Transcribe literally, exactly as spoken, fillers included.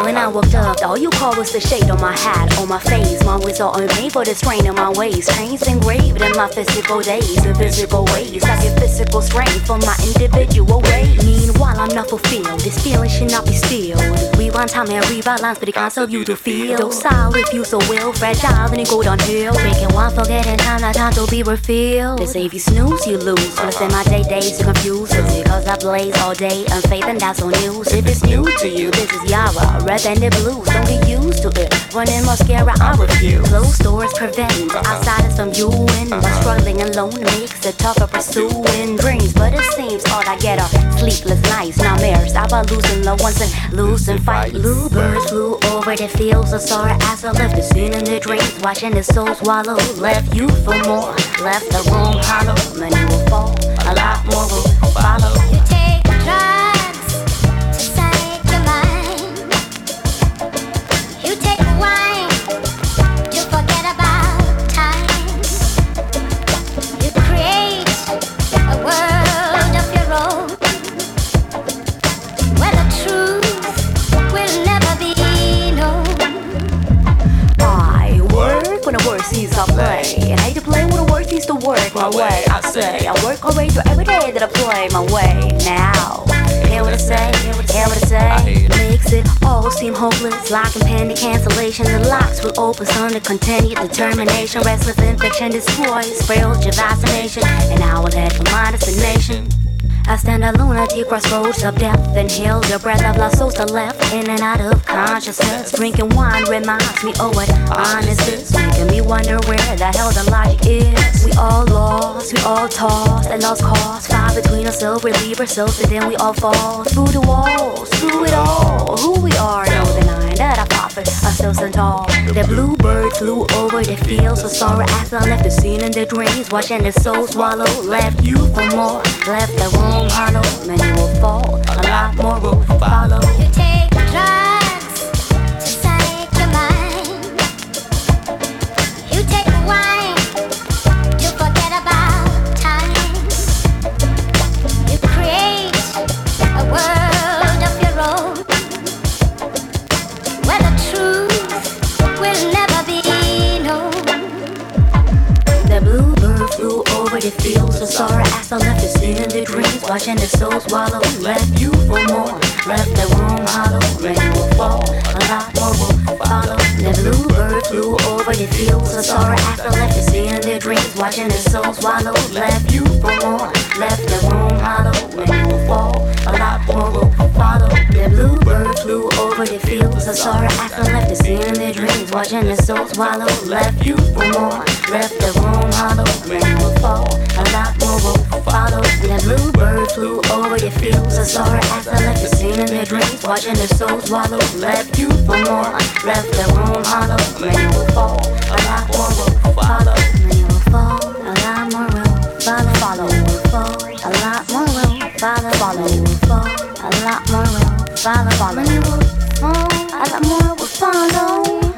When I woke up, all you called was the shade on my hat, on my face. My words are unpaid for the strain of my ways. Chains engraved in my physical days, in physical ways. I get physical strength from my individual ways. Meanwhile, I'm not fulfilled. This feeling should not be stilled. Rewind time and rewrite lines for the concept of you to feel. Docile if you so will, fragile, then you go downhill. Making one forgetting time, not time to be refilled. They say if you snooze, you lose. Wanna spend my day days to confuse. It's because I blaze all day, unfaith and that's on news. If it's new to you, this is Yara, red and the blues. Don't get used to it. Running mascara, I refuse. Closed doors prevent outsiders from you and my struggling alone makes it tougher pursuing dreams. But it seems all I get are sleepless nights, nightmares about losing loved ones and losing fights. Blue birds flew over the fields of sorrow as I left the scene in the dreams, watching the soul swallow. Left you for more, left the room hollow. Many will fall, a lot more will follow. You take drugs to psych your mind. You take wine to forget about time. You create a world of your own where the truth will never be known. I work when the word sees I play, and I hate to play when the word sees to work my way. I say I work already through every day that I play my way. Now, hear what I say, hear what I say. Makes it all seem hopeless, like impending cancellation. The locks will open, some to continue determination. Restless infection destroys, frails your vaccination, and I will head for my destination. I stand a lunatic crossroads of death. Inhale the breath of lost souls that left in and out of consciousness. Drinking wine reminds me of what honest is, making me wonder where the hell the logic is. We all lost, we all tossed and lost cause. Fight between ourselves, relieve ourselves, and then we all fall through the walls, through it all. Who we are, no denying that I profit ourselves and tall. The bluebird flew over the fields of sorrow as I left the scene in the dreams, watching the soul swallow. Left you for more, left the room hollow. Many will fall, a lot more will follow. You take drugs to psych your mind. You take wine to forget about time. You create a world of your own where the truth will never be known. The bluebird flew over the fields of sorrow as I left the scene in the dreams, watching the soul swallow. Left you for more, left the room hollow. Many will fall, a lot more will follow. The bluebird flew over the fields of sorrow as I left the scene in the dreams, watching the soul swallow. Left you for more, left the room hollow. Many will fall, a lot more will follow. The bluebird flew over the fields of sorrow as I left the scene in the dreams, watching the soul swallow. Left you for more, left the room hollow. Many will fall, a lot more will follow. The bluebird flew over the fields of sorrow as I left the scene in the dreams, watching the soul swallow. Left you for more, left the room hollow. Many will fall, a lot more will follow. Many will fall, a lot more will follow. Follow will fall, a lot more will follow. Follow will fall, a lot more will follow. Follow will fall, a lot more will follow.